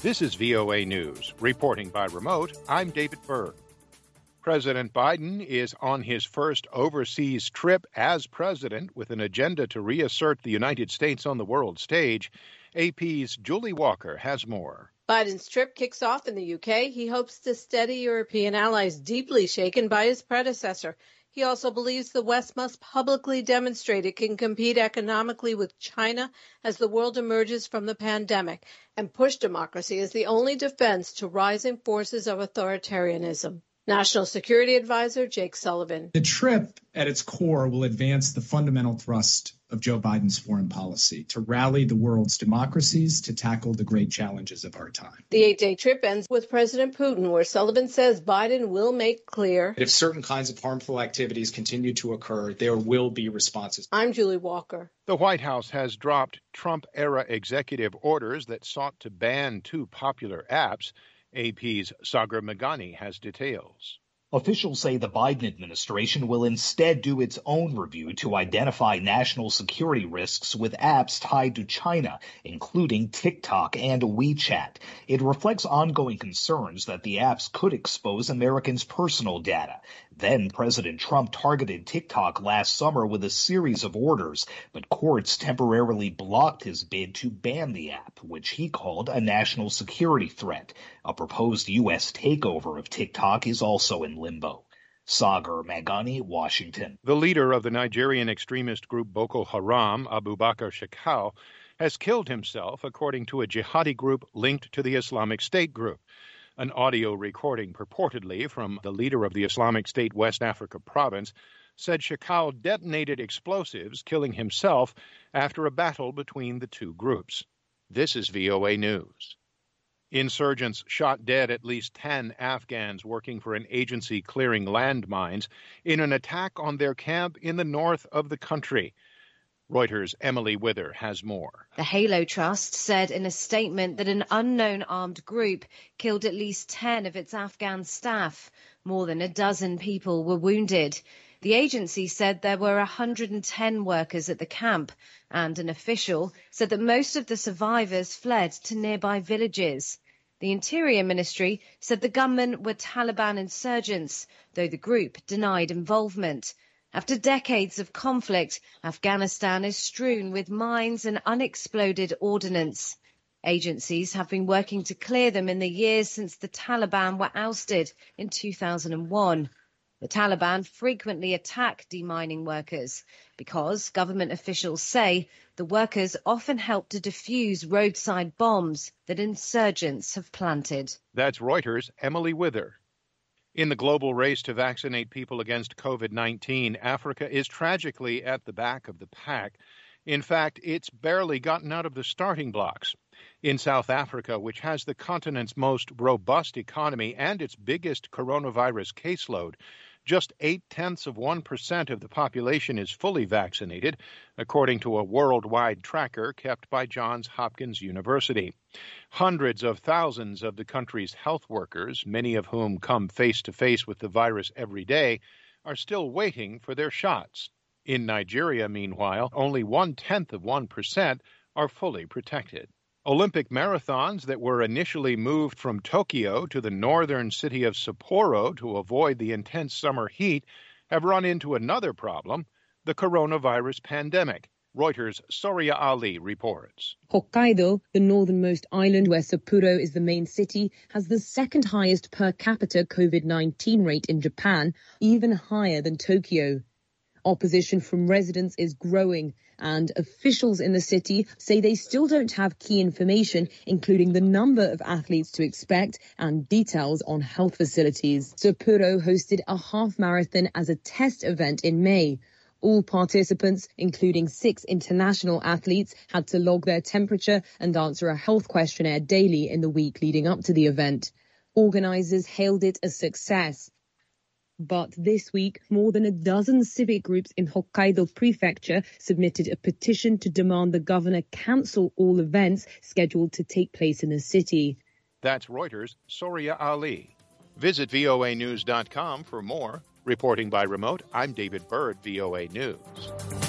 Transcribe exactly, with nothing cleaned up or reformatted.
This is V O A News. Reporting by remote, I'm David Berg. President Biden is on his first overseas trip as president with an agenda to reassert the United States on the world stage. A P's Julie Walker has more. Biden's trip kicks off in the U K. He hopes to steady European allies deeply shaken by his predecessor. He also believes the West must publicly demonstrate it can compete economically with China as the world emerges from the pandemic and push democracy as the only defense to rising forces of authoritarianism. National Security Advisor Jake Sullivan. The trip at its core will advance the fundamental thrust of Joe Biden's foreign policy, to rally the world's democracies to tackle the great challenges of our time. The eight-day trip ends with President Putin, where Sullivan says Biden will make clear if certain kinds of harmful activities continue to occur, there will be responses. I'm Julie Walker. The White House has dropped Trump-era executive orders that sought to ban two popular apps. A P's Sagar Meghani has details. Officials say the Biden administration will instead do its own review to identify national security risks with apps tied to China, including TikTok and WeChat. It reflects ongoing concerns that the apps could expose Americans' personal data. Then President Trump targeted TikTok last summer with a series of orders, but courts temporarily blocked his bid to ban the app, which he called a national security threat. A proposed U S takeover of TikTok is also in limbo. Sagar Meghani, Washington. The leader of the Nigerian extremist group Boko Haram, Abubakar Shekau, has killed himself, according to a jihadi group linked to the Islamic State group. An audio recording purportedly from the leader of the Islamic State West Africa province said Shekau detonated explosives, killing himself after a battle between the two groups. This is V O A News. Insurgents shot dead at least ten Afghans working for an agency clearing landmines in an attack on their camp in the north of the country. Reuters' Emily Wither has more. The Halo Trust said in a statement that an unknown armed group killed at least ten of its Afghan staff. More than a dozen people were wounded. The agency said there were one hundred ten workers at the camp, and an official said that most of the survivors fled to nearby villages. The Interior Ministry said the gunmen were Taliban insurgents, though the group denied involvement. After decades of conflict, Afghanistan is strewn with mines and unexploded ordnance. Agencies have been working to clear them in the years since the Taliban were ousted in two thousand one. The Taliban frequently attack demining workers because government officials say the workers often help to defuse roadside bombs that insurgents have planted. That's Reuters' Emily Wither. In the global race to vaccinate people against COVID nineteen, Africa is tragically at the back of the pack. In fact, it's barely gotten out of the starting blocks. In South Africa, which has the continent's most robust economy and its biggest coronavirus caseload, just eight-tenths of one percent of the population is fully vaccinated, according to a worldwide tracker kept by Johns Hopkins University. Hundreds of thousands of the country's health workers, many of whom come face-to-face with the virus every day, are still waiting for their shots. In Nigeria, meanwhile, only one-tenth of one percent are fully protected. Olympic marathons that were initially moved from Tokyo to the northern city of Sapporo to avoid the intense summer heat have run into another problem, the coronavirus pandemic. Reuters' Soria Ali reports. Hokkaido, the northernmost island where Sapporo is the main city, has the second highest per capita COVID nineteen rate in Japan, even higher than Tokyo. Opposition from residents is growing, and officials in the city say they still don't have key information, including the number of athletes to expect and details on health facilities. Sapporo hosted a half marathon as a test event in May. All participants, including six international athletes, had to log their temperature and answer a health questionnaire daily in the week leading up to the event. Organisers hailed it a success. But this week, more than a dozen civic groups in Hokkaido Prefecture submitted a petition to demand the governor cancel all events scheduled to take place in the city. That's Reuters' Soria Ali. Visit V O A news dot com for more. Reporting by remote, I'm David Bird, V O A News.